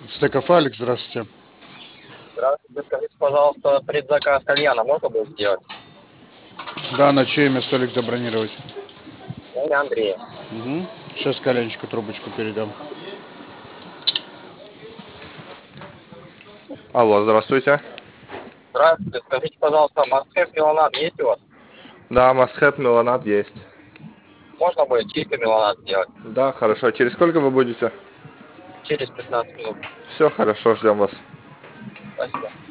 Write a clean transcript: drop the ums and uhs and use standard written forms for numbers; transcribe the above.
Стеков Алекс, здравствуйте. Здравствуйте, скажите, пожалуйста, предзаказ кальяна можно будет сделать? Да, на чье имя столик забронировать? Имя Андрей. Угу. Сейчас коленчику трубочку передам. Алло, здравствуйте. Здравствуйте, скажите, пожалуйста, Мастхэп Меланат есть у вас? Да, мастхэп меланат есть. Можно будет чистый меланат сделать? Да, хорошо. Через сколько вы будете? Через 15 минут. Все хорошо, ждем вас. Спасибо.